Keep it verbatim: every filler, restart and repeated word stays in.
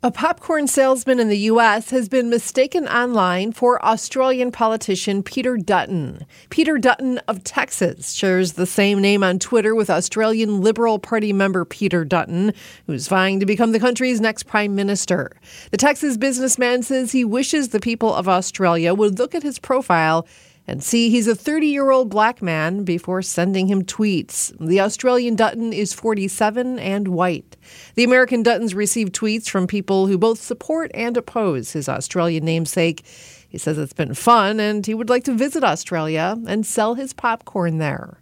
A popcorn salesman in the U S has been mistaken online for Australian politician Peter Dutton. Peter Dutton of Texas shares the same name on Twitter with Australian Liberal Party member Peter Dutton, who's vying to become the country's next prime minister. The Texas businessman says he wishes the people of Australia would look at his profile and see he's a thirty-year-old black man before sending him tweets. The Australian Dutton is forty-seven and white. The American Duttons receive tweets from people who both support and oppose his Australian namesake. He says it's been fun and he would like to visit Australia and sell his popcorn there.